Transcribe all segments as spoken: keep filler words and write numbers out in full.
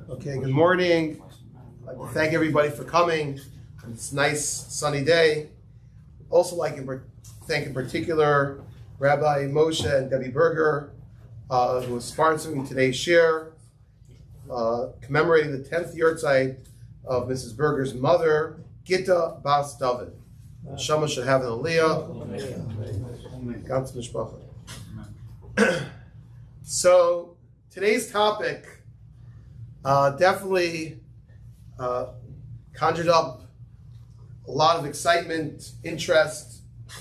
Okay, good morning. I'd like to thank everybody for coming. It's a nice sunny day. Also like to thank in particular Rabbi Moshe and Debbie Berger, uh, who is sponsoring today's shir, uh, commemorating the tenth yahrzeit of Missus Berger's mother, Gitta Bas David. Shama should have an aliyah. Ganz mishpacha. So today's topic uh, definitely uh, conjured up a lot of excitement, interest.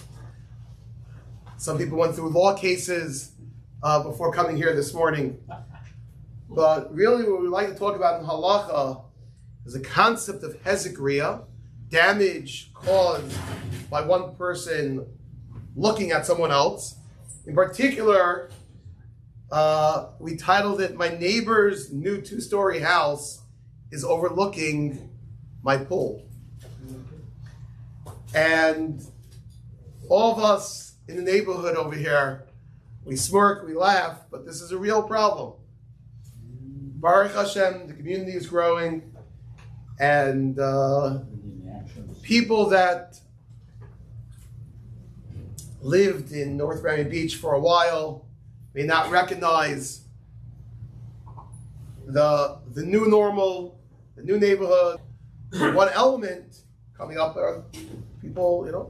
Some people went through law cases uh, before coming here this morning. But really what we like to talk about in halacha is the concept of hezek, damage caused by one person looking at someone else. In particular, uh, we titled it, My Neighbor's New Two-Story House is Overlooking My Pool. And all of us in the neighborhood over here, we smirk, we laugh, but this is a real problem. Baruch Hashem, the community is growing, and uh, people that lived in North Miami Beach for a while may not recognize the the new normal, the new neighborhood. One element coming up are people, you know,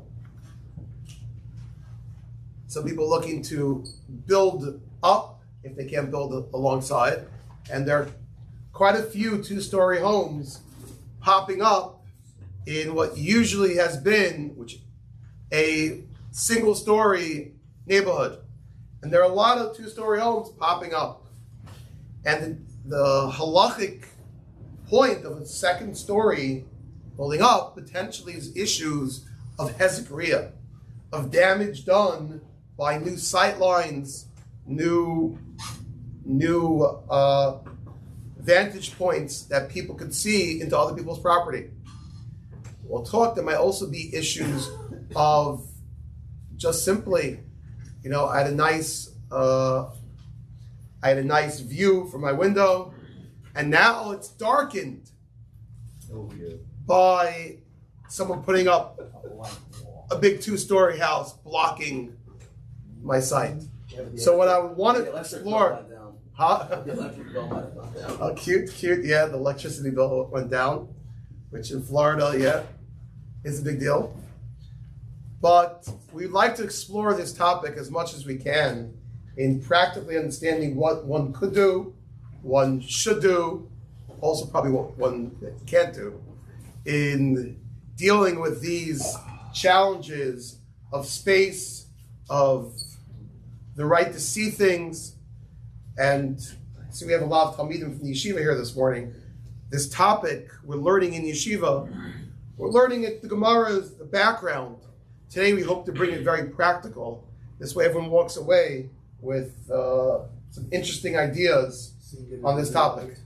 some people looking to build up if they can't build alongside, and there are quite a few two-story homes popping up in what usually has been which a single-story neighborhood. And there are a lot of two-story homes popping up. And the, the halachic point of a second story building up potentially is issues of hezek, of damage done by new sight lines, new, new uh, vantage points that people could see into other people's property. We'll talk, there might also be issues of just simply, you know, I had a nice, uh, I had a nice view from my window, and now it's darkened oh, yeah. by someone putting up a big two-story house blocking my sight. Yeah, so what I would want to explore, huh? Oh, cute, cute, yeah. The electricity bill went down, which in Florida, yeah, is a big deal. But we'd like to explore this topic as much as we can in practically understanding what one could do, one should do, also probably what one can't do, in dealing with these challenges of space, of the right to see things. And see, we have a lot of Talmidim from the yeshiva here this morning. This topic we're learning in yeshiva, we're learning it, the Gemara is the background. Today we hope to bring it very practical. This way everyone walks away with uh, some interesting ideas on this topic.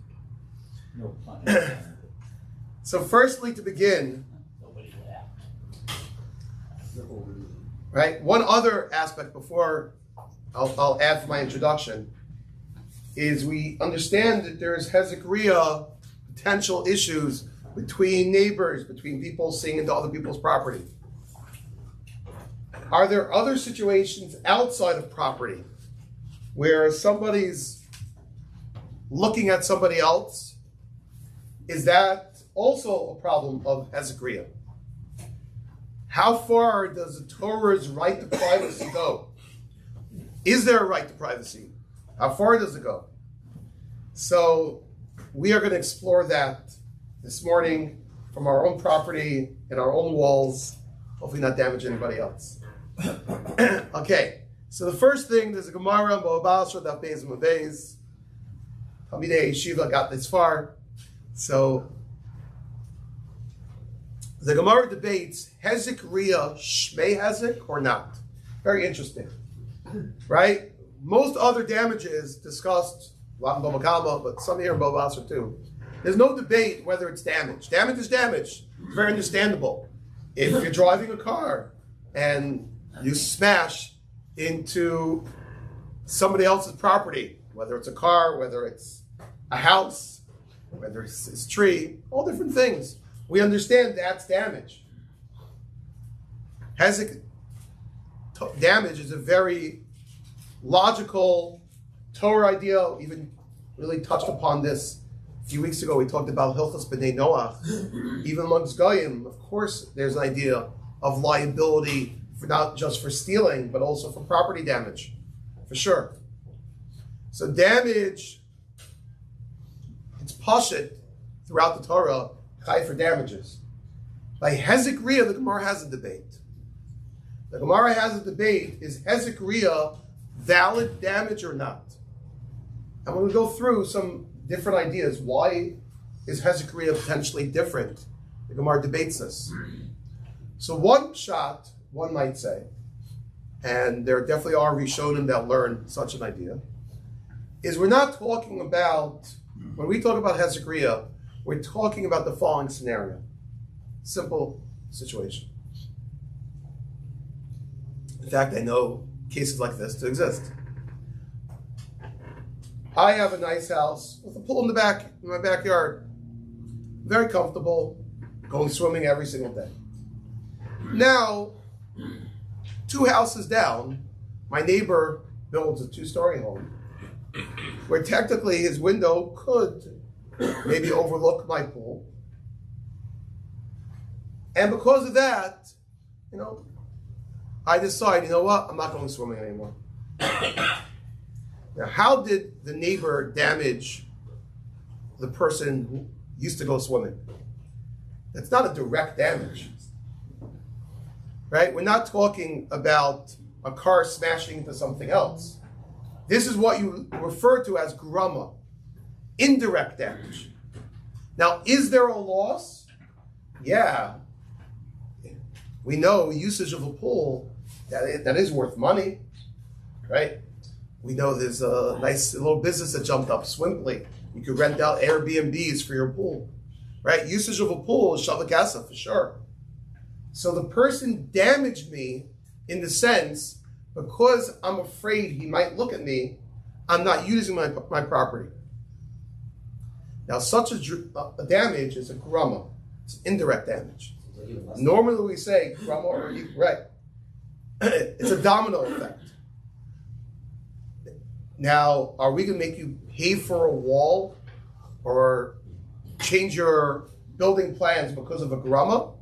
So firstly, to begin, right, one other aspect before I'll, I'll add for my introduction is we understand that there's hezek, potential issues between neighbors, between people seeing into other people's property. Are there other situations outside of property where somebody's looking at somebody else? Is that also a problem of hezek? How far does the Torah's right to privacy go? Is there a right to privacy? How far does it go? So we are going to explore that this morning from our own property and our own walls, hopefully not damage anybody else. Okay, so the first thing, there's a Gemara, Bava Basra, Daf Beis Amud Beis. Talmidei Yeshiva got this far. So the Gemara debates, hezek shmei hezek or not? Very interesting, right? Most other damages discussed, a lot in Bava Kama, but some here in Bava Basra too. There's no debate whether it's damage. Damage is damage. It's very understandable. If you're driving a car and you smash into somebody else's property, whether it's a car, whether it's a house, whether it's his tree, all different things. We understand that's damage. Hezek damage is a very logical Torah idea. Even really touched upon this a few weeks ago. We talked about Hilchos B'nai Noach. Even amongst Goyim, of course, there's an idea of liability for not just for stealing, but also for property damage, for sure. So damage, it's pashut throughout the Torah, chai for damages. By Hezek Riyah, the Gemara has a debate. The Gemara has a debate, is Hezek Riyah valid damage or not? And we're going to go through some different ideas. Why is Hezek Riyah potentially different? The Gemara debates this. So one shot, one might say, and there definitely are Rishonim that learn such an idea, is we're not talking about, when we talk about Hezek Riyah, we're talking about the following scenario. Simple situation. In fact, I know cases like this to exist. I have a nice house with a pool in the back, in my backyard. Very comfortable, going swimming every single day. Now, two houses down, my neighbor builds a two-story home where technically his window could maybe overlook my pool. And because of that, you know, I decide, you know what, I'm not going swimming anymore. Now, how did the neighbor damage the person who used to go swimming? That's not a direct damage, right? We're not talking about a car smashing into something else. This is what you refer to as grama, indirect damage. Now, is there a loss? Yeah. We know usage of a pool, that is, that is worth money, right? We know there's a nice little business that jumped up, Swimply. You could rent out Airbnbs for your pool, right? Usage of a pool is shavakasa for sure. So the person damaged me in the sense, because I'm afraid he might look at me, I'm not using my, my property. Now, such a, a damage is a grama. It's indirect damage. Normally we say grama or right. It's a domino effect. Now, are we going to make you pay for a wall or change your building plans because of a grama?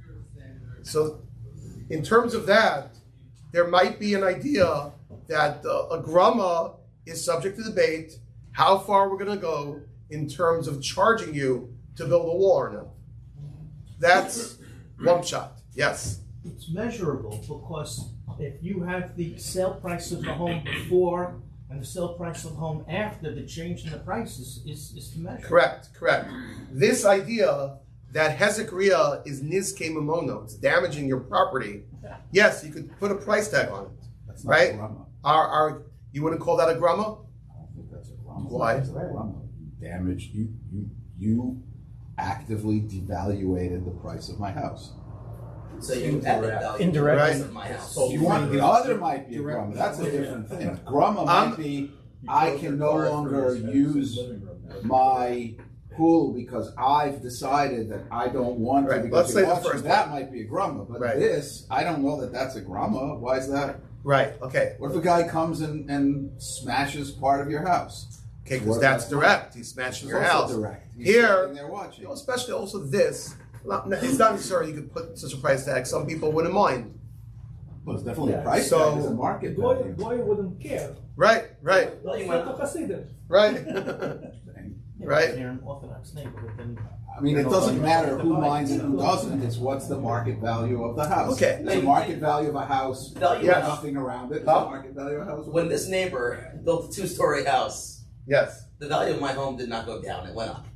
So, in terms of that, there might be an idea that uh, a grama is subject to debate, how far we're going to go in terms of charging you to build a wall or not. That's one shot. Yes? It's measurable because if you have the sale price of the home before and the sale price of the home after, the change in the prices is, is to measure. Correct, correct. This idea that Hezek Riyah is nizke mamono, it's damaging your property. Yes, you could put a price tag on it. That's not right? a grama. Our, our, you wouldn't call that a grama? I don't think that's a grama. Why? That's a grama. You damaged, you, you, you actively devaluated the price of my house. So you added value Indirect. to the price of my house. You want, the other might be a grama. That's a different thing. Grama Um, might be, I can no longer use my pool because I've decided that I don't want to. Right, Because let's say the watching, first that might be a grama, but Right. this, I don't know that that's a grama. Why is that? Right, okay. What if a guy comes and, and smashes part of your house? Okay, because What- that's direct. He's smashing It's your also house. direct. He's Here, sitting there watching. you know, especially also this, not, it's not necessarily you could put such a price tag. Some people wouldn't mind. Well, it's definitely Yeah. a price So- tag. It's a market Boy, value. boy wouldn't care. Right, right, Well, you Like might- a Hasidim. right. Yeah, Right. If you're an Orthodox neighborhood, then I mean, it you know, doesn't like, matter who divide. minds and who doesn't. It's what's the market value of the house. Okay. The market value of a house. Value Yes. of- Nothing around it. It's Huh? the market value of a house. When this neighbor built a two-story house, Yes. the value of my home did not go down; it went up.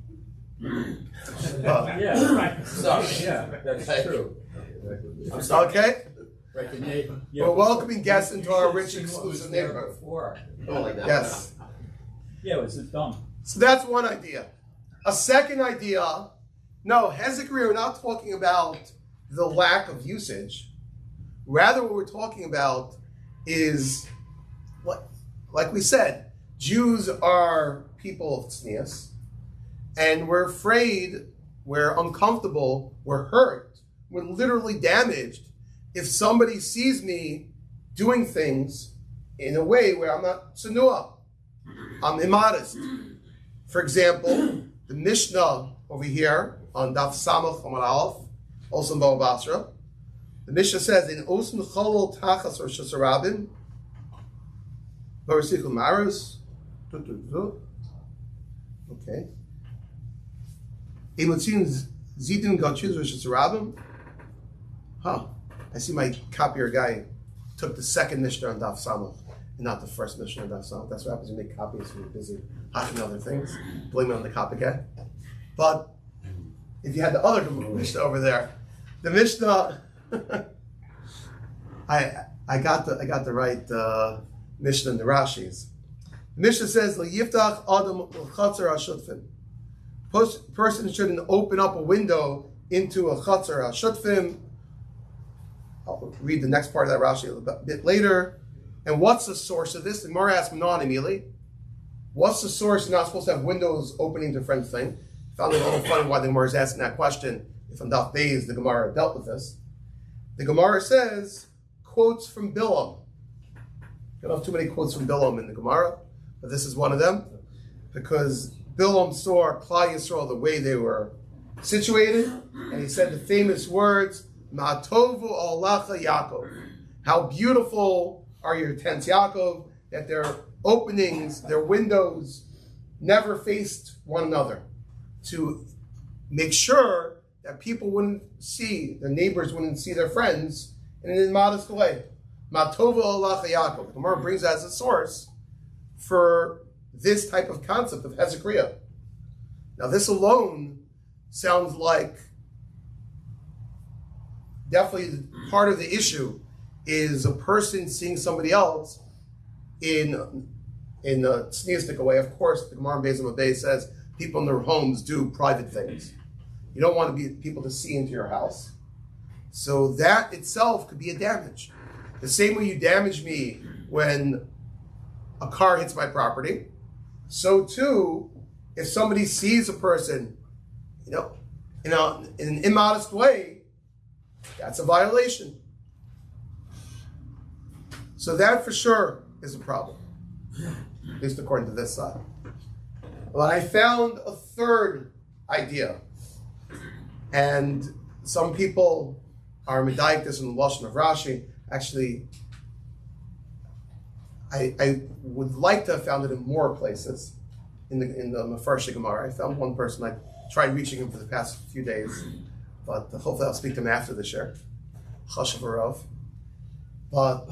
Uh, Yeah, right. Sorry. Yeah, that's Okay. true. I'm sorry. okay, Right, the neighbor. Yeah, we're but- welcoming guests into our You rich, should see what was exclusive there neighborhood. before. Don't like that. Yes. Yeah, it was a dump. So that's one idea. A second idea, no, Hezek Riyah, we're not talking about the lack of usage. Rather, what we're talking about is, what, like we said, Jews are people of tznius, and we're afraid, we're uncomfortable, we're hurt, we're literally damaged if somebody sees me doing things in a way where I'm not tsunua, I'm immodest. For example, the Mishnah over here on Daf Samach Amar Aleph, also in Bava Basra, the Mishnah says, in Osun Cholol Tachas or Shasarabim, Barasichel Maris, okay. Emotzin Zidun Gachuz or Shasarabim. Huh. I see my copier guy took the second Mishnah on Daf Samach and not the first Mishnah on Daf Samach. That's what happens when you make copies when you're busy hacking other things. Blame it on the copy guy. But if you had the other Mishnah over there, the Mishnah, I I got the I got the right uh, Mishnah in the Rashis. The Mishnah says, "Yiftach adam l'chatzar hashutfim." Person shouldn't open up a window into a chatzar hashutfim. I'll read the next part of that Rashi a bit later. And what's the source of this? The Gemara asked Manon immediately. What's the source? You're not supposed to have windows opening to friends thing. Found it a little funny why the Gemara is asking that question. If on Daf Beis the Gemara dealt with this. The Gemara says quotes from Bilam. You don't have too many quotes from Bilam in the Gemara, but this is one of them because Bilam saw Klal Yisrael the way they were situated, and he said the famous words, "Ma'atovu alacha Yaakov." How beautiful are your tents, Yaakov? That their openings, their windows, never faced one another, to make sure that people wouldn't see, their neighbors wouldn't see their friends in an immodest way. Ma'atovu alacha Yaakov. The Gemara brings that as a source for this type of concept of Hezekiah. Now, this alone sounds like definitely part of the issue is a person seeing somebody else in in a sneistic way. Of course, the Gemara in Beis Hamikdash says people in their homes do private things. You don't want to be people to see into your house. So that itself could be a damage. The same way you damage me when a car hits my property, so too, if somebody sees a person, you know, in, a, in an immodest way, that's a violation. So that for sure is a problem, at least according to this side. But I found a third idea, and some people are medayik this in the Lashon of Rashi. Actually, I, I would like to have found it in more places in the in the Mefarshei Gemara. I found one person. I tried reaching him for the past few days, but hopefully I'll speak to him after the share. Chashav Arav. But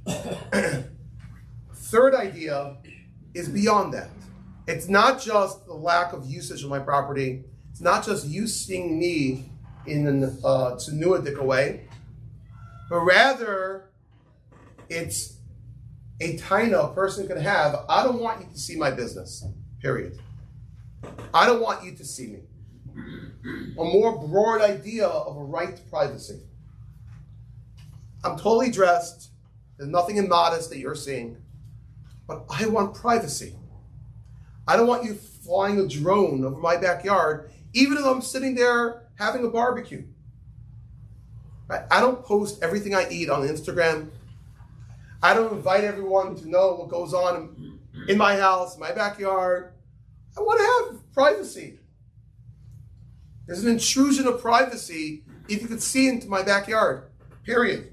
third idea is beyond that. It's not just the lack of usage of my property. It's not just you seeing me in an uh, tsunuadik way, but rather it's a taina a person can have. I don't want you to see my business, period. I don't want you to see me. A more broad idea of a right to privacy. I'm totally dressed. There's nothing immodest that you're seeing. But I want privacy. I don't want you flying a drone over my backyard, even if I'm sitting there having a barbecue. Right? I don't post everything I eat on Instagram. I don't invite everyone to know what goes on in my house, my backyard. I want to have privacy. There's an intrusion of privacy if you could see into my backyard, period.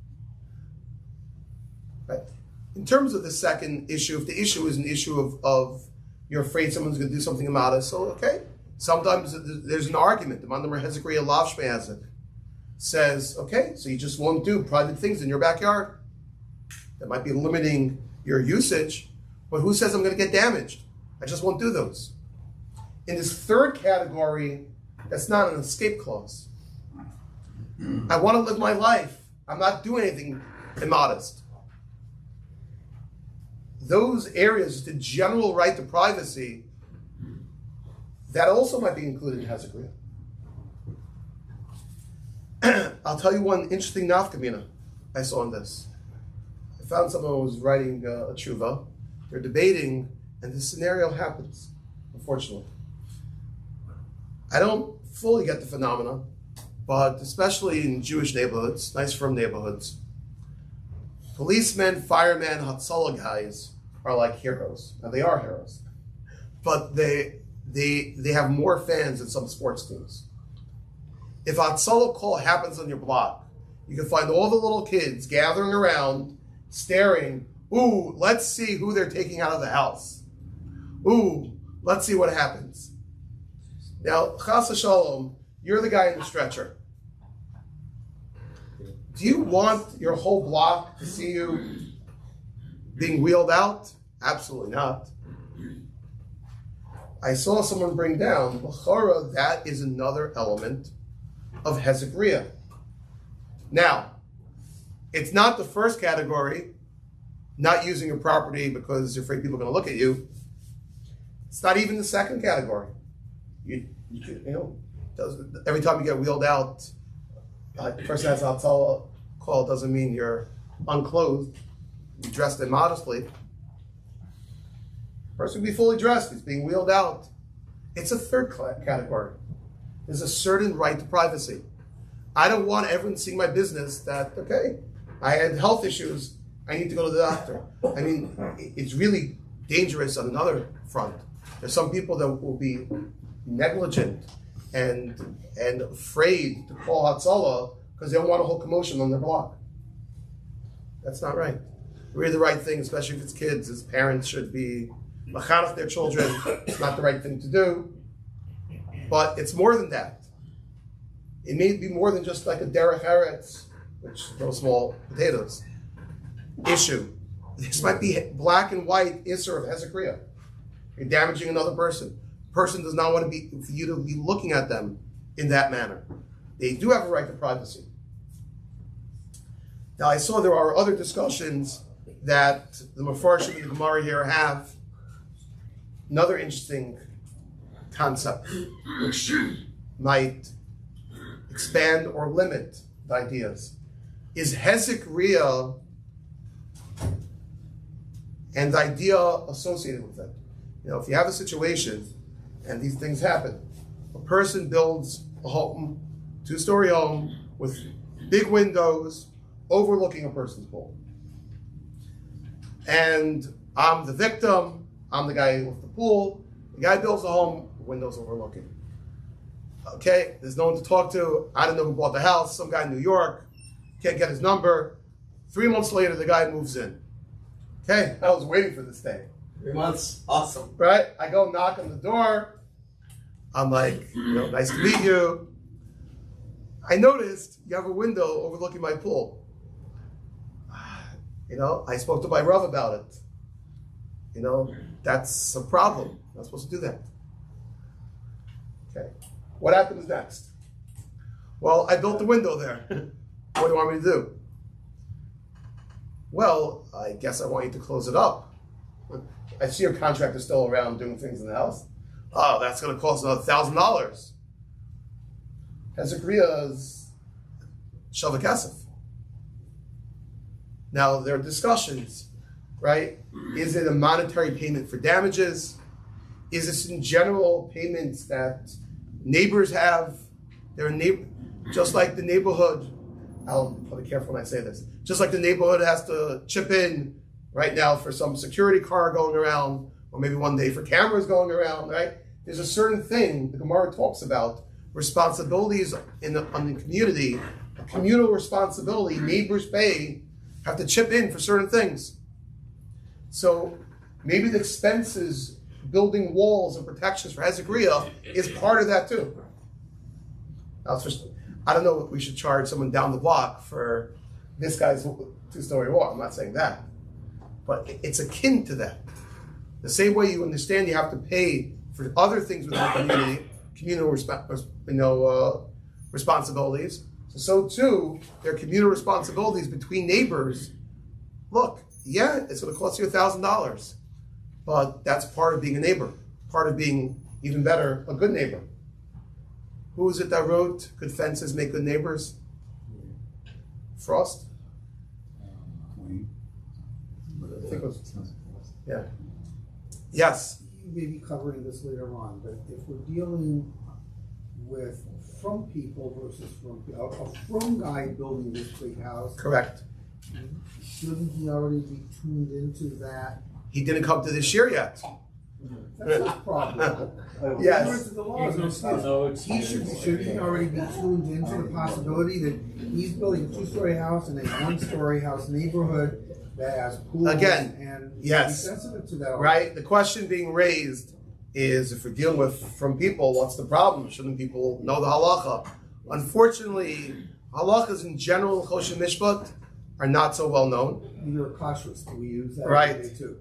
Right? In terms of the second issue, if the issue is an issue of, of you're afraid someone's going to do something immodest, so okay. Sometimes there's an argument. The Mandamar Hezekiah Lav Shmeazik says, okay, so you just won't do private things in your backyard. That might be limiting your usage, but who says I'm going to get damaged? I just won't do those. In this third category, that's not an escape clause. I want to live my life. I'm not doing anything immodest. Those areas, the general right to privacy, that also might be included in Hezekiah. I'll tell you one interesting nafkamina I saw in this. I found someone who was writing uh, a tshuva. They're debating, and this scenario happens, unfortunately. I don't fully get the phenomena, but especially in Jewish neighborhoods, nice firm neighborhoods, policemen, firemen, Hatzalah guys are like heroes. Now they are heroes, but they they they have more fans than some sports teams. If a Hatzalah call happens on your block, you can find all the little kids gathering around, staring. Ooh, let's see who they're taking out of the house. Ooh, let's see what happens. Now, Chas v'shalom, you're the guy in the stretcher. Do you want your whole block to see you being wheeled out? Absolutely not. I saw someone bring down, B'chara, that is another element of Hezek Riyah. Now, it's not the first category, not using your property because you're afraid people are going to look at you. It's not even the second category. You, you, could, you know, does, every time you get wheeled out, uh, the person has a Hatzalah call doesn't mean you're unclothed, you're dressed immodestly. The person can be fully dressed, he's being wheeled out. It's a third category. There's a certain right to privacy. I don't want everyone seeing my business that, okay, I had health issues, I need to go to the doctor. I mean, it's really dangerous on another front. There's some people that will be negligent and and afraid to call Hatzalah because they don't want a whole commotion on their block. That's not right. Really the right thing, especially if it's kids, is parents should be machanech their children. It's not the right thing to do. But it's more than that. It may be more than just like a derech eretz, which throw small potatoes, issue. This might be black and white isser of Hezek Riyah. You're damaging another person. The person does not want to be for you to be looking at them in that manner. They do have a right to privacy. Now I saw there are other discussions that the Mefarshim and the Gemara here have. Another interesting concept which might expand or limit the ideas is Hezek Riyah and the idea associated with it. You know, if you have a situation and these things happen, a person builds a home, two-story home with big windows overlooking a person's pool. And I'm the victim, I'm the guy with the pool, the guy builds a home, windows overlooking. Okay, there's no one to talk to, I don't know who bought the house, some guy in New York, can't get his number. Three months later, the guy moves in. Okay, I was waiting for this day. Three months, awesome. Right? I go knock on the door. I'm like, you know, nice to meet you. I noticed you have a window overlooking my pool. You know, I spoke to my Rav about it. You know, that's a problem. I'm not supposed to do that. Okay. What happens next? Well, I built the window there. What do you want me to do? Well, I guess I want you to close it up. I see your contractor still around doing things in the house. Oh, that's going to cost another thousand dollars. Hezek Riyah is Shavah Kesef. Now there are discussions, right? Is it a monetary payment for damages? Is this in general payments that neighbors have? They're neighbor, just like the neighborhood. I'll be careful when I say this. Just like the neighborhood has to chip in right now for some security car going around, or maybe one day for cameras going around, right? There's a certain thing the Gemara talks about, responsibilities in the, on the community, a communal responsibility, neighbors pay, have to chip in for certain things. So maybe the expenses, building walls and protections for Hezek Riyah is part of that too. Now, just, I don't know if we should charge someone down the block for this guy's two-story wall. I'm not saying that. But it's akin to that. The same way you understand you have to pay for other things within the community, communal resp- you know, uh, responsibilities. So, so too, there are communal responsibilities between neighbors. Look, yeah, it's going to cost you a thousand dollars, but that's part of being a neighbor. Part of being, even better, a good neighbor. Who is it that wrote, "Good fences make good neighbors"? Frost? I think it was, yeah. Yes. You may be covering this later on, but if we're dealing with from people versus from, a, a from guy building this big house, Correct. shouldn't he already be tuned into that? He didn't come to this year yet. That's his problem. Yes. According to the laws, no excuse. No He excuse. should, be- should he already be tuned into the possibility that he's building a two-story house in a one-story house neighborhood that has pools Again, and yes. be sensitive to that. Right? The question being raised is, if we're dealing with from people, what's the problem? Shouldn't people know the halacha? Unfortunately, halachas in general, Choshen Mishpat, are not so well known. You're cautious. We use that Right. every day too.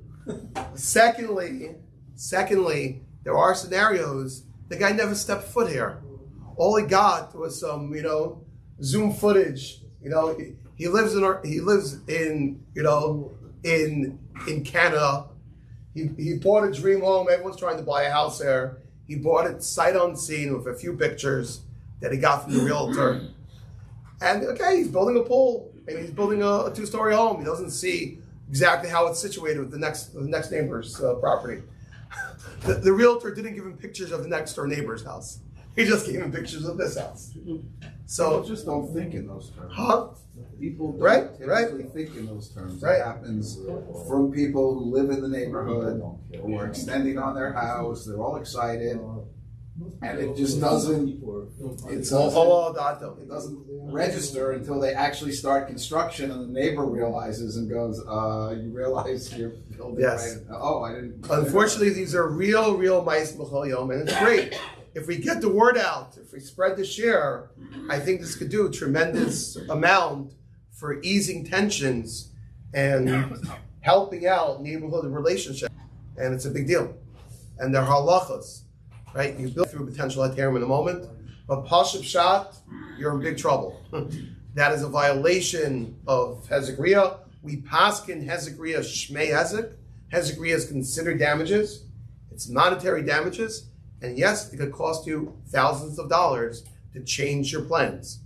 Secondly, secondly, there are scenarios the guy never stepped foot here. All he got was some, you know, Zoom footage. You know, he, he lives in he lives in you know in in Canada. He he bought a dream home. Everyone's trying to buy a house there. He bought it sight unseen with a few pictures that he got from the realtor. And okay, he's building a pool. Maybe he's building a, a two-story home. He doesn't see exactly how it's situated with the next the next neighbor's uh, property. The, the realtor didn't give him pictures of the next door neighbor's house. He just gave him pictures of this house. People So, just don't think in those terms. huh? People don't Right, typically think in those terms. Right. It happens from people who live in the neighborhood, who are extending on their house, they're all excited, and it just doesn't, it Oh, doesn't, oh, oh, it doesn't register until they actually start construction and the neighbor realizes and goes, uh, you realize you're building Yes. right, oh, I didn't. Unfortunately, these are real, real mice b'chol yom, and it's great. If we get the word out, if we spread the share, I think this could do a tremendous amount for easing tensions and helping out neighborhood relationships. And it's a big deal. And they're halachas, right? You build through potential heterim in a moment, but pashup shot, you're in big trouble. That is a violation of Hezekriya. We paskin Hezekriya shmei Hezek. Hezekriya is considered damages. It's monetary damages. And yes, it could cost you thousands of dollars to change your plans,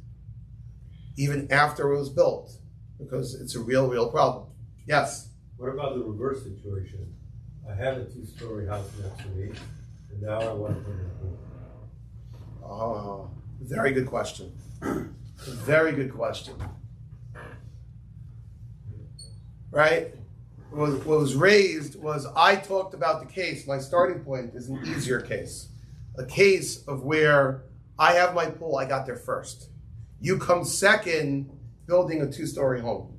even after it was built, because it's a real, real problem. Yes? What about the reverse situation? I have a two-story house next to me, and now I want to put in a pool. Oh, very good question. Very good question. Right? What was, what was raised was I talked about the case. My starting point is an easier case. A case of where I have my pool, I got there first. You come second building a two-story home.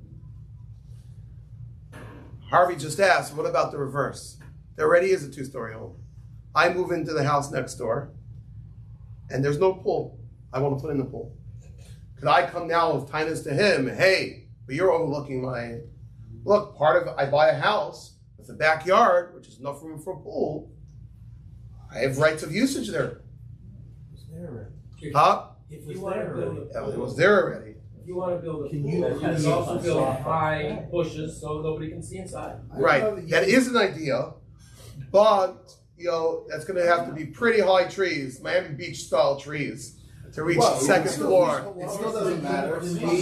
Harvey just asked, what about the reverse? There already is a two-story home. I move into the house next door, and there's no pool. I want to put in the pool. Could I come now with kindness to him? Hey, but you're overlooking my... Look, part of I buy a house with a backyard, which is enough room for a pool. I have rights of usage there. It's there. Huh? If If you it's want to there build already. a Yeah, it pool, was there already. if you want to build a Can pool, you- you can can you- also build high bushes so nobody can see inside. I don't know Right. That you- is an idea, but you know that's going to have to be pretty high trees, Miami Beach style trees, to reach Well, the second it still- floor. It still doesn't matter. It's- We-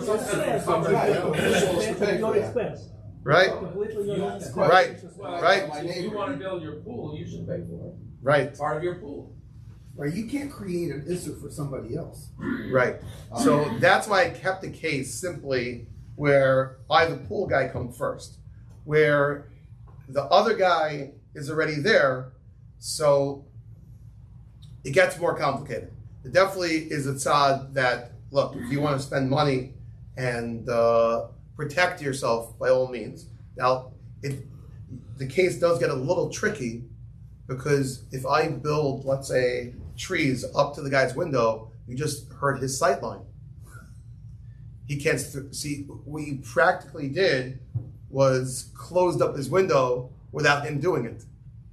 Right? Right. Well, Right. If you want to build your pool, you should pay for it. Right. Part of your pool. Right, you can't create an issue for somebody else. Right. So that's why I kept the case simply where I, the pool guy, come first, where the other guy is already there, so it gets more complicated. It definitely is a tzad that, look, if you want to spend money and uh, protect yourself, by all means. Now, it, the case does get a little tricky because if I build, let's say, trees up to the guy's window, you just hurt his sight line. He can't th- see. What you practically did was closed up his window without him doing it.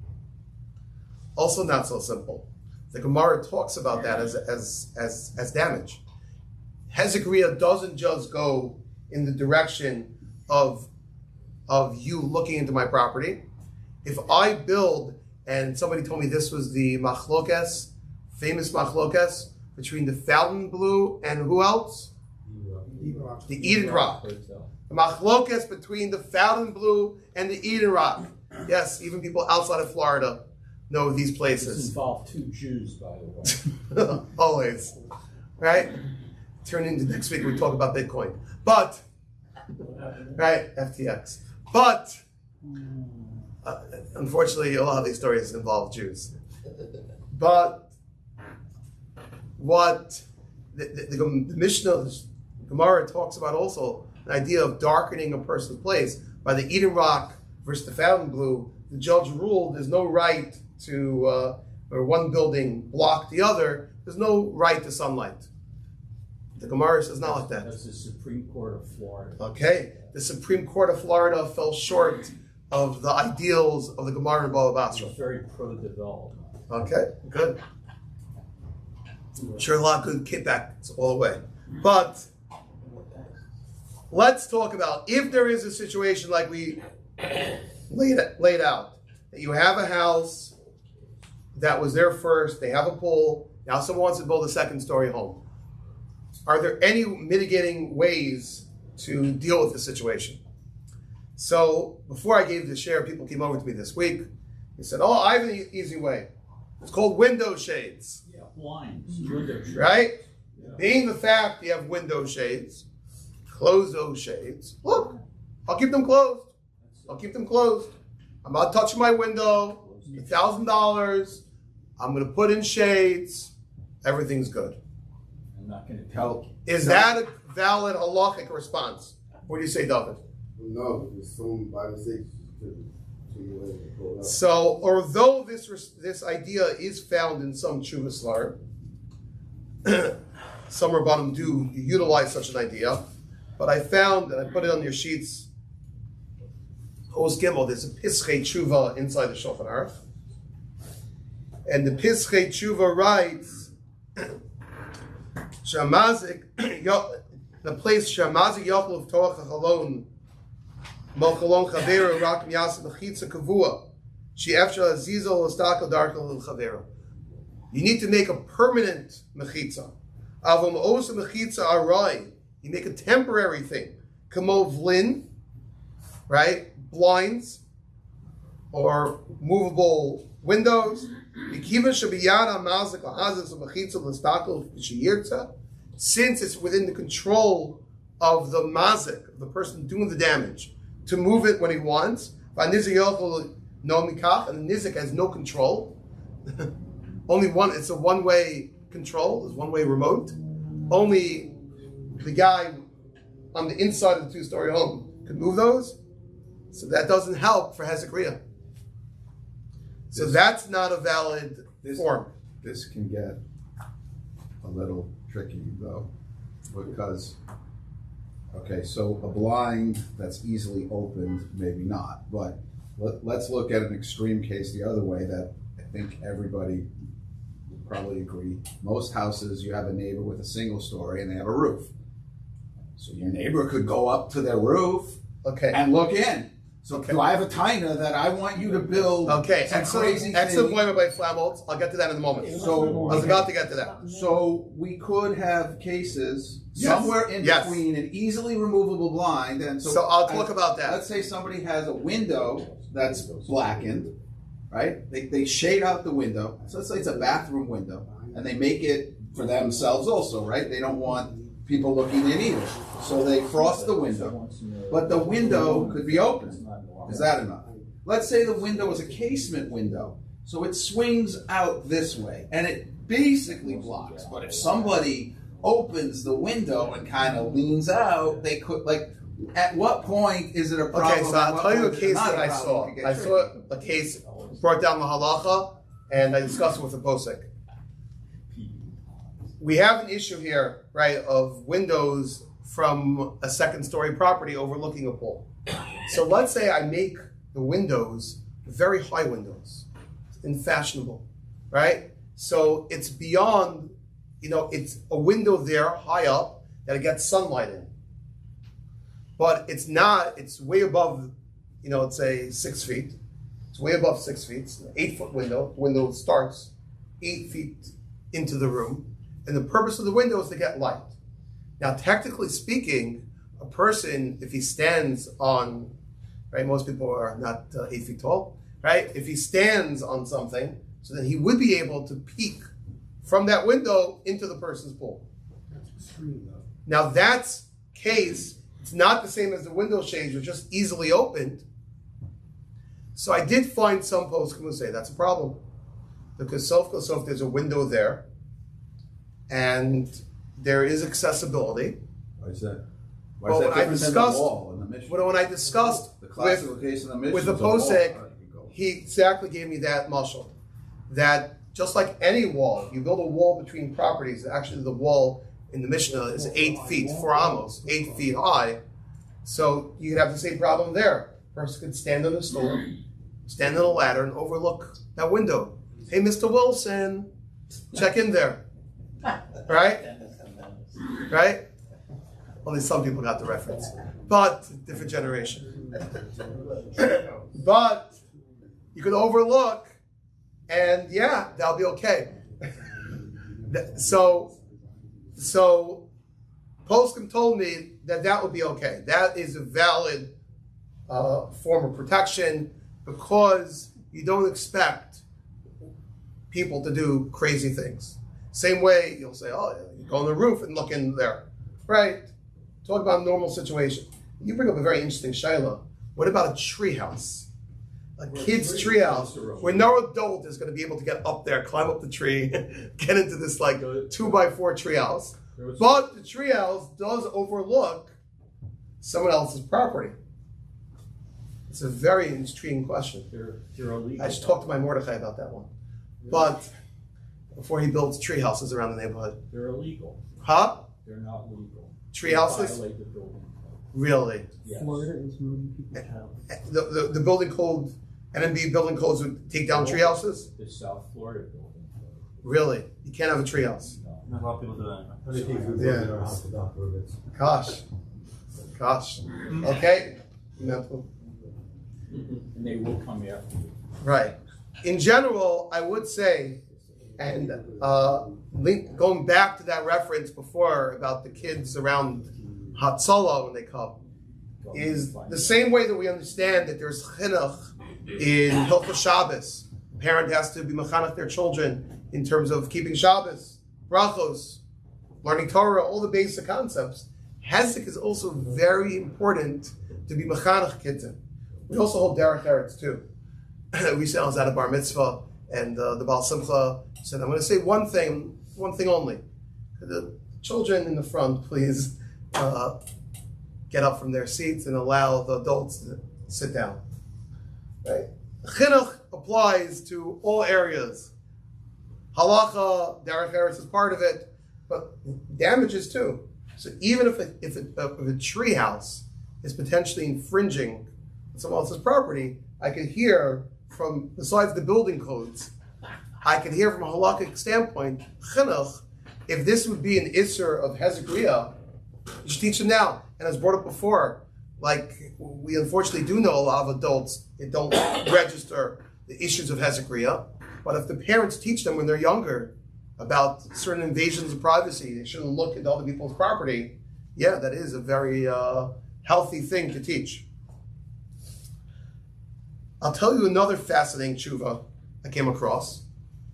Also, not so simple. The Gemara talks about that as as as as damage. Hezekriya doesn't just go in the direction of of you looking into my property. If I build, and somebody told me this was the machlokes, famous machlokes between the fountain blue and who else? The Eden Rock. The machlokes between the fountain blue and the Eden Rock. Yes, even people outside of Florida know these This places. involved two Jews, by the way. always, right? Turn into next week we talk about Bitcoin, but right, F T X, but uh, unfortunately, a lot of these stories involve Jews. But what the, the, the, the Mishnah, the Gemara talks about also the idea of darkening a person's place by the Eden Rock versus the Fontainebleau. The judge ruled there's no right to, uh, or one building blocked the other. There's no right to sunlight. The Gemara says not like that. That's the Supreme Court of Florida. Okay, the Supreme Court of Florida fell short of the ideals of the Gemara and Baba Basra. It's very pro-development. Okay, good. Sure, a lot of good kickbacks all the way. But let's talk about if there is a situation like we laid, laid out, that you have a house that was there first, they have a pool, now someone wants to build a second story home. Are there any mitigating ways to deal with the situation? So before I gave the share, people came over to me this week. They said, oh, I have an e- easy way. It's called window shades. Yeah, blinds, window shades. Right? Yeah. Being the fact you have window shades, close those shades. Look, I'll keep them closed. I'll keep them closed. I'm not touching my window. one thousand dollars. I'm going to put in shades. Everything's good. I'm not going to Help. Is that a valid halachic response? What do you say, David? No, it's some by mistake to, to you and pull it up. So, although this this idea is found in some Chuvas Lar, some Rabbanim do utilize such an idea, but I found, and I put it on your sheets, Oz Gimel, there's a Pischei Tshuva inside the Shulchan Aruch, and the Pischei Tshuva writes, Shamazik, the place Shamazik Yochel Toach HaChalon Mochalon Chavera Rak Miyasa Mechitza Kavua She Efshal Azizel Estaka Darkel Chavera. You need to make a permanent mechitza. Avom Osa Mechitza Arai. You make a temporary thing. Kamo Vlin, right? Blinds or movable windows. Since it's within the control of the mazik, the person doing the damage, to move it when he wants, and the nizik has no control. Only one, it's a one-way control, it's one-way remote. Only the guy on the inside of the two-story home could move those. So that doesn't help for Hezekiah. So This- that's not a valid This, form. this can get a little tricky though, because, okay, so a blind that's easily opened, maybe not, but let, let's look at an extreme case the other way that I think everybody would probably agree. Most houses, you have a neighbor with a single story and they have a roof. So your neighbor could go up to their roof Okay. and look in. So Okay. do I have a taina that I want you to build Okay. some Excellent, crazy excellent thing? point by Flamholtz. I'll get to that in a moment. So I was about to get to that. So we could have cases Yes. somewhere in Yes. between an easily removable blind and so, So I'll talk and about that. Let's say somebody has a window that's blackened, right? They, they shade out the window. So let's say it's a bathroom window and they make it for themselves also, right? They don't want people looking in either. So they frost the window. But the window could be open. Is that enough? Let's say the window is a casement window. So it swings out this way and it basically blocks. But if somebody opens the window and kind of leans out, they could, like, at what point is it a problem? Okay, so At I'll what tell you a point is it case not that a I problem? saw. It gets I tricky. saw a case brought down the halacha, and I discussed it with the posek. We have an issue here, right, of windows from a second story property overlooking a pool. So let's say I make the windows very high windows, and fashionable, right? So it's beyond, you know, it's a window there high up that it gets sunlight in. But it's not, it's way above, you know, let's say six feet. It's way above six feet. It's an eight foot window. Window starts eight feet into the room. And the purpose of the window is to get light. Now, technically speaking, a person, if he stands on, right, most people are not uh, eight feet tall, right? If he stands on something, so then he would be able to peek from that window into the person's pool. That's extreme, though. Now that's case, it's not the same as the window shades, which are just easily opened. So I did find some poskim who say that's a problem. Because sof sof there's a window there, and there is accessibility. Why is that? Why Well, is that when I different than discussed- the wall in the Mishnah? When, when I discussed The with, classification of the Mishnah with the is a wall. posek, How do you go? he exactly gave me that mashal. That just like any wall, you build a wall between properties. Actually, the wall in the Mishnah is eight feet, four amos, eight feet high. So you could have the same problem there. Person could stand on the store, stand on a ladder, and overlook that window. Hey, Mister Wilson, check in there. Right? Right? Only some people got the reference. But, different generation. But, you could overlook, and yeah, that'll be okay. so, so, Poskim told me that that would be okay. That is a valid uh, form of protection because you don't expect people to do crazy things. Same way you'll say, oh, you go on the roof and look in there, right? Talk about a normal situation. You bring up a very interesting shayla. What about a treehouse? A kid's treehouse where no adult is going to be able to get up there, climb up the tree, get into this like two by four treehouse. But the treehouse does overlook someone else's property. It's a very intriguing question. They're, they're illegal. I should talk to my Mordechai about that one. But before he builds tree houses around the neighborhood. They're illegal. Huh? They're not legal. Tree They houses? violate the building code. Really? Yes. Florida is moving people's houses. The, the, the building code, N M B building codes would take down tree houses? The South Florida building code. Really? You can't have a tree house? No. A lot of people do that. How many things we built in our house without permits? Gosh. Gosh. Okay. Mental. And they will come after you. Right. In general, I would say, and uh, link, going back to that reference before about the kids around Hatzalah when they come, is the same way that we understand that there's chinuch in Hilchos Shabbos. A parent has to be mechanech their children in terms of keeping Shabbos, brachos, learning Torah, all the basic concepts. Hezek is also very important to be mechanech kids in. We also hold derech eretz too. We say I was at a bar mitzvah, and uh, the Baal Simcha said, "I'm going to say one thing, one thing only. The children in the front, please uh, get up from their seats and allow the adults to sit down." Right? Chinuch applies to all areas. Halacha, derech eretz is part of it, but damages too. So even if a, if a, if a tree house is potentially infringing someone else's property, I could hear from, besides the building codes, I could hear from a halakhic standpoint, chinuch, if this would be an isser of Hezekiah, you should teach them now. And as brought up before, like we unfortunately do know a lot of adults that don't register the issues of Hezekiah, but if the parents teach them when they're younger about certain invasions of privacy, they shouldn't look at other people's property, yeah, that is a very uh, healthy thing to teach. I'll tell you another fascinating tshuva I came across.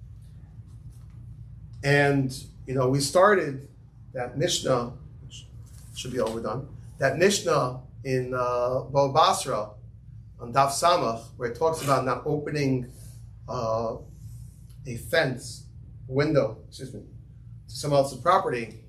And, you know, we started that Mishnah, which should be overdone, that Mishnah in uh, Bo Basra on Daf Samach, where it talks about not opening uh, a fence, window, excuse me, to someone else's property.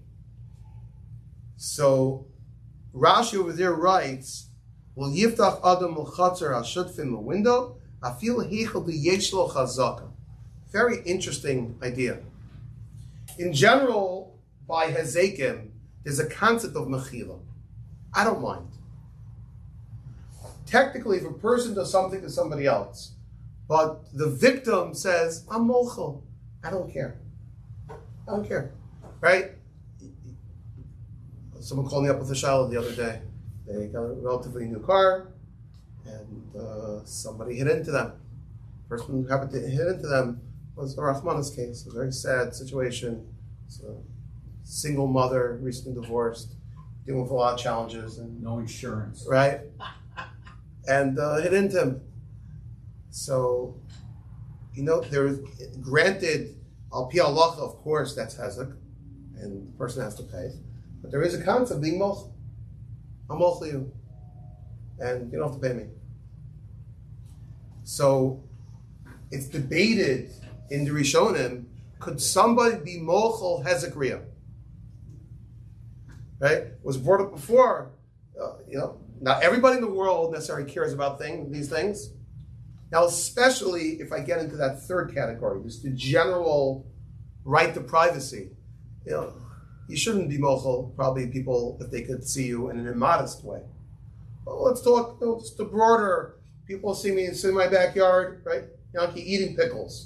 So Rashi over there writes, "Will yiftach adam l'chatzer hashutfim a window? Afil hichel yeshlo chazaka." Very interesting idea. In general, by Hezekim, there's a concept of mechila. I don't mind. Technically, if a person does something to somebody else, but the victim says, "I'm mochel," I don't care. I don't care, right? Someone called me up with a shayla the other day. They got a relatively new car, and uh, somebody hit into them. The person who happened to hit into them was a Rahman's case, a very sad situation. It's a single mother, recently divorced, dealing with a lot of challenges, and No insurance. right, and uh, hit into him. So, you know, there is, granted, Al pi halacha, of course, that's hezek, and the person has to pay. But there is a concept of being mochel. I'm mochel you, and you don't have to pay me. So it's debated in the Rishonim, could somebody be mochel hezek riyah? Right? It was brought up before. Uh, you know, not everybody in the world necessarily cares about thing, these things. Now, especially if I get into that third category, just the general right to privacy. You know, you shouldn't be mochel, probably people, if they could see you in an immodest way. Well, let's talk, you know, just the broader, people see me in my backyard, right? Yankee eating pickles.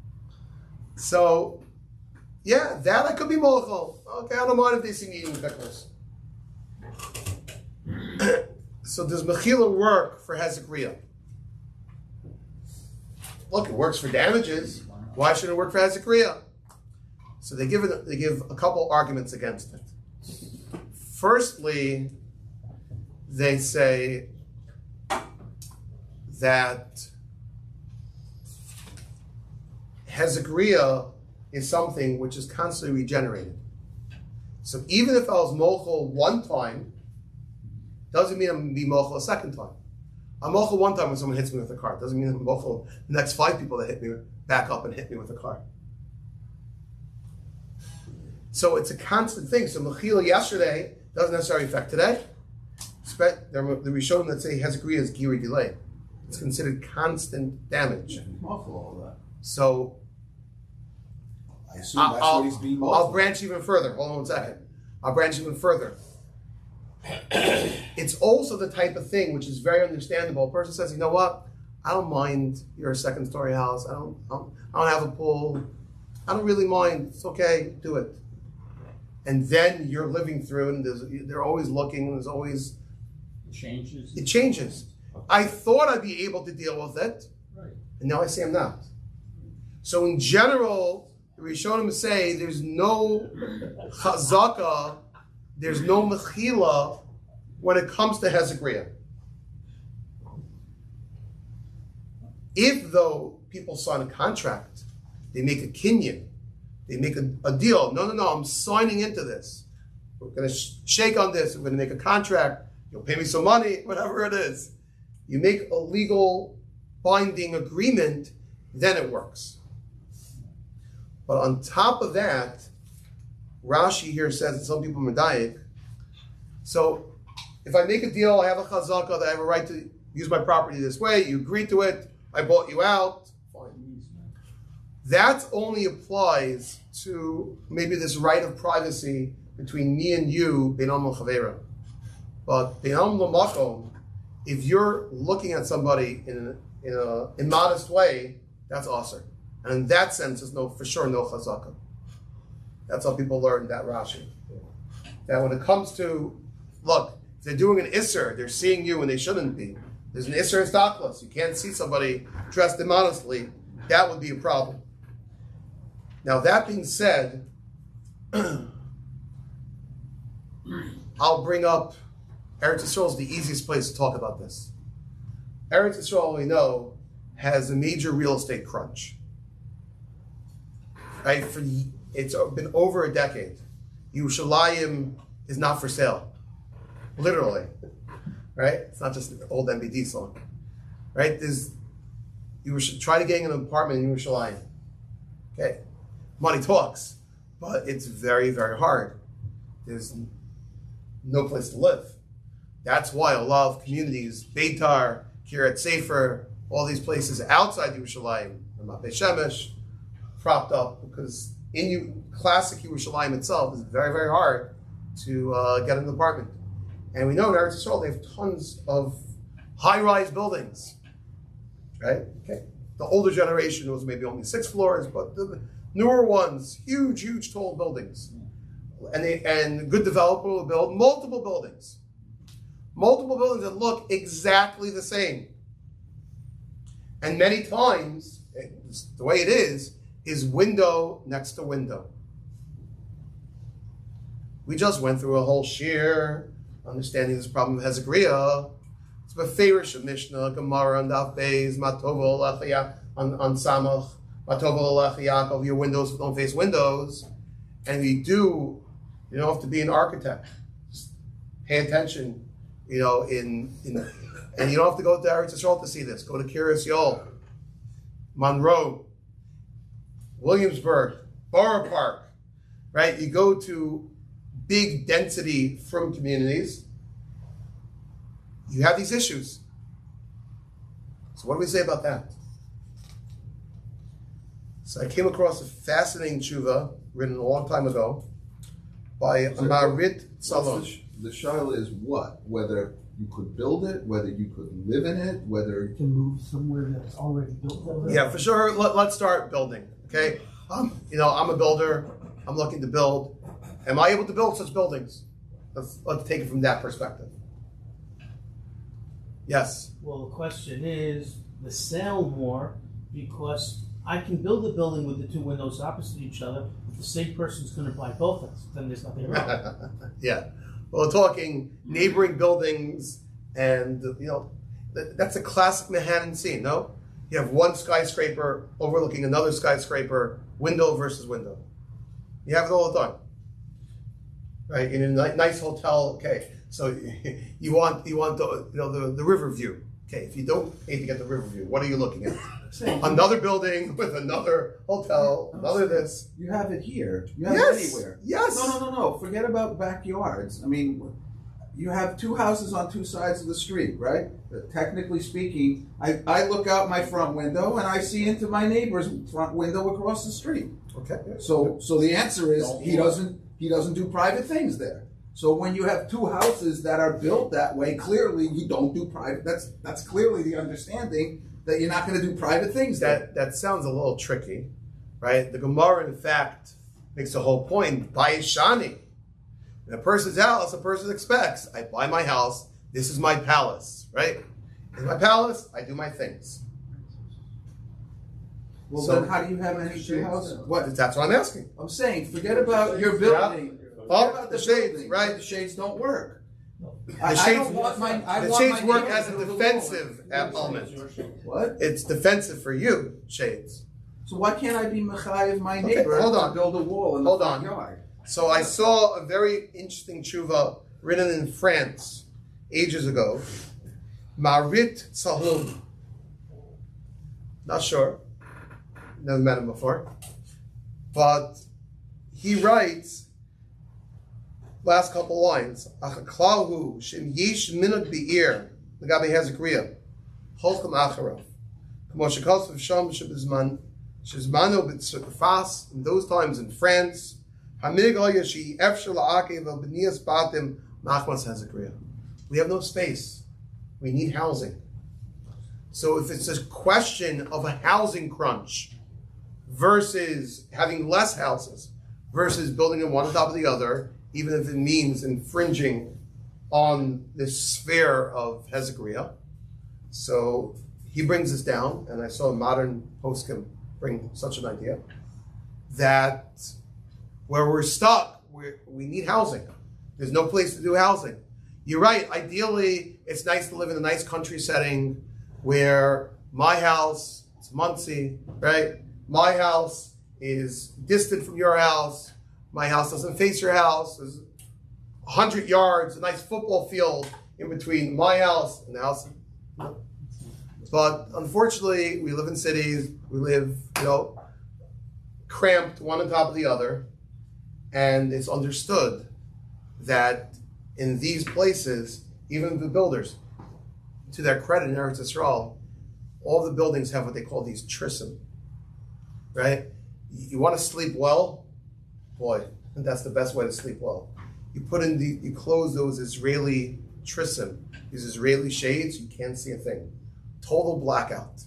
So, yeah, that I could be mochel. Okay, I don't mind if they see me eating pickles. So does mechila work for hezek riyah? Look, it works for damages. Why should it work for hezek riyah? So they give it, they give a couple arguments against it. Firstly, they say that hezek riyah is something which is constantly regenerated. So even if I was mochel one time, doesn't mean I'm going to be mochel a second time. I'm mochel one time when someone hits me with a car. Doesn't mean I'm mochel the next five people that hit me back up and hit me with a car. So it's a constant thing. So mechila yesterday doesn't necessarily affect today. The Rishonim that say hezek riyah is giri delay. It's considered constant damage. So I assume that's I'll, what he's being mochel. I'll branch even further. Hold on one second. I'll branch even further. It's also the type of thing which is very understandable. A person says, you know what? I don't mind your second story house. I don't, I don't, I don't have a pool. I don't really mind. It's okay. Do it. And then you're living through it, and there's, they're always looking. There's always It changes. it changes. I thought I'd be able to deal with it, Right. and now I say I'm not. So in general, the Rishonim say there's no chazaka, there's no mechila when it comes to hezek riyah. If though people sign a contract, they make a kinyan, they make a, a deal. No, no, no, I'm signing into this. We're going to sh- shake on this. We're going to make a contract. You'll pay me some money, whatever it is. You make a legal binding agreement, then it works. But on top of that, Rashi here says, and some people medayik, so if I make a deal, I have a chazaka that I have a right to use my property this way, you agree to it, I bought you out, fine. That only applies to maybe this right of privacy between me and you, Beinam L'Chavera. But Beinam L'Makom, if you're looking at somebody in a, in a immodest way, that's awesome. And in that sense, there's no, for sure, no chazaka. That's how people learn that Rashi. That when it comes to, look, if they're doing an isser, they're seeing you when they shouldn't be. There's an isser histaklos. You can't see somebody dressed immodestly. That would be a problem. Now, that being said, I'll bring up Eretz Yisrael is the easiest place to talk about this. Eretz Yisrael, we know, has a major real estate crunch. Right? For, it's been over a decade. Yerushalayim is not for sale. Literally. Right? It's not just an old M B D song. Right? There's, you should try to get an apartment in Yerushalayim. Okay? Money talks. But it's very, very hard. There's no place to live. That's why a lot of communities, Beitar, Kiryat Sefer, all these places outside Yerushalayim, Ramat Beit Shemesh, propped up because in you, classic Yerushalayim itself is very, very hard to uh, get an apartment. And we know in Eretz Yisrael they have tons of high-rise buildings, right? Okay. The older generation was maybe only six floors, but the newer ones, huge, huge, tall buildings. And they, and good developer will build multiple buildings. Multiple buildings that look exactly the same. And many times, the way it is, is window next to window. We just went through a whole shir, understanding this problem of hezek riyah. It's my favorite Mishnah, Gemara, on Daf Beis, Matovo, Lachaya, on, on Samach, Matov your windows don't face windows, and you do, you don't have to be an architect. Just pay attention, you know, in in, and you don't have to go to Eretz Yisrael to see this. Go to Kiryas Yol, Monroe, Williamsburg, Borough Park, right? You go to big density from communities. You have these issues. So what do we say about that? So I came across a fascinating tshuva written a long time ago by Marit Salon. The shaila is what? Whether you could build it, whether you could live in it, whether To move somewhere that's already built. Yeah, for sure. Let, let's start building. Okay, um, you know, I'm a builder. I'm looking to build. Am I able to build such buildings? Let's let's take it from that perspective. Yes. Well, the question is the sell more because I can build a building with the two windows opposite each other. If the same person's going to buy both of us, then there's nothing wrong. Yeah. Well, we're talking neighboring buildings, and you know, that, that's a classic Manhattan scene. No, you have one skyscraper overlooking another skyscraper, window versus window. You have it all the time, right? In a ni- nice hotel. Okay, so you want you want the you know the, the river view. Okay, if you don't pay to get the river view, what are you looking at? Another building with another hotel, another this. you have it here, you have Yes. it anywhere. Yes. No, no, no, no. Forget about backyards. I mean, you have two houses on two sides of the street, right? Uh, technically speaking, I, I look out my front window and I see into my neighbor's front window across the street. Okay. So, so the answer is he doesn't he doesn't do private things there. So when you have two houses that are built that way, clearly you don't do private. That's that's clearly the understanding that you're not going to do private things there. That that sounds a little tricky, right? The Gemara, in fact, makes the whole point. Buy shani. In a person's house, a person expects, I buy my house, this is my palace, right? In my palace, I do my things. Well, So- then how do you have any two houses? What? That's what I'm asking. I'm saying, forget about your building. Oh, Forget about the the shades, building. right? The shades don't work. The I, I shades, don't want my. I the want shades my work neighbor as to a build defensive wall. element. What? It's defensive for you, shades. So why can't I be mechayev my Okay, neighbor hold to on. build a wall in Hold the on. front yard? So I saw a very interesting tshuva written in France ages ago. Marit Sahum. Not sure. Never met him before. But he writes, last couple lines, Achaklahu Shem Yish Minut Be'ir, Lagabi Hezekiah, Holchem Acharav. Kamo Shekos of Sham Shebizman, Shizmano B'Tzfas, in those times in France, Hamig Yashi Efshel La'akev El B'Nias Batim, Machmas Hezekiah. We have no space. We need housing. So if it's a question of a housing crunch versus having less houses versus building them one on top of the other, even if it means infringing on this sphere of Hezekiah. So he brings this down, and I saw a modern poskim bring such an idea, that where we're stuck, we we need housing. There's no place to do housing. You're right, ideally, it's nice to live in a nice country setting where my house, it's Muncie, right? My house is distant from your house. My house doesn't face your house. There's a hundred yards, a nice football field in between my house and the house. But unfortunately, we live in cities. We live, you know, cramped one on top of the other. And it's understood that in these places, even the builders, to their credit in Eretz Yisrael, all the buildings have what they call these trisim, right? You want to sleep well? Boy, that's the best way to sleep well. You put in the, you close those Israeli trisim, these Israeli shades, you can't see a thing. Total blackout.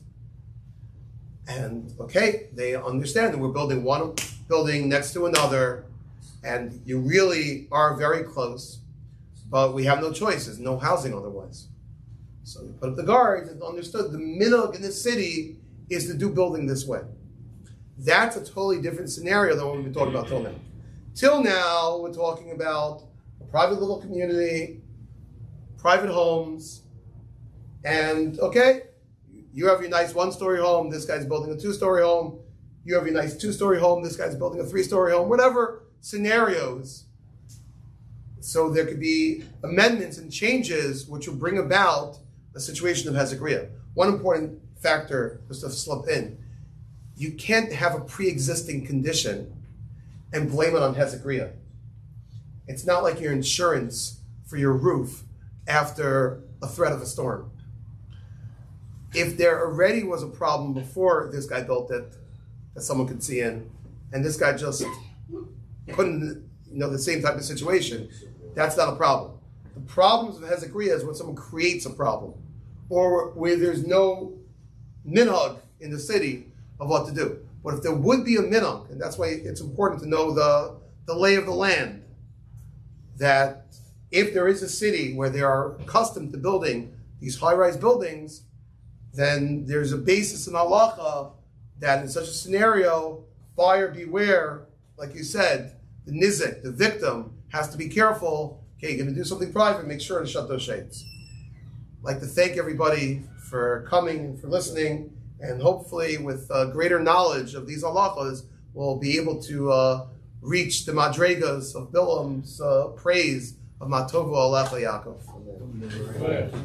And okay, they understand that we're building one building next to another, and you really are very close, but we have no choice. There's no housing otherwise. So you put up the guards and understood the minhag in the city is to do building this way. That's a totally different scenario than what we've been talking about till now. Till now, we're talking about a private little community, private homes, and okay, you have your nice one-story home, this guy's building a two-story home, you have a nice two-story home, this guy's building a three-story home, whatever scenarios. So there could be amendments and changes which will bring about a situation of Hezekiah. One important factor, just to slip in, you can't have a pre-existing condition and blame it on Hezekiah. It's not like your insurance for your roof after a threat of a storm. If there already was a problem before this guy built it, that someone could see in, and this guy just put in, you know, the same type of situation, that's not a problem. The problems of Hezekiah is when someone creates a problem, or where there's no minhag in the city of what to do. But if there would be a minhag, and that's why it's important to know the, the lay of the land, that if there is a city where they are accustomed to building these high-rise buildings, then there's a basis in halacha that in such a scenario, buyer beware, like you said, the nizik, the victim, has to be careful. Okay, you're going to do something private, make sure to shut those shades. I'd like to thank everybody for coming and for listening, and hopefully with uh, greater knowledge of these halachas, we'll be able to uh, reach the madregas of Bilam's uh, praise of Matovu Alecha Yaakov.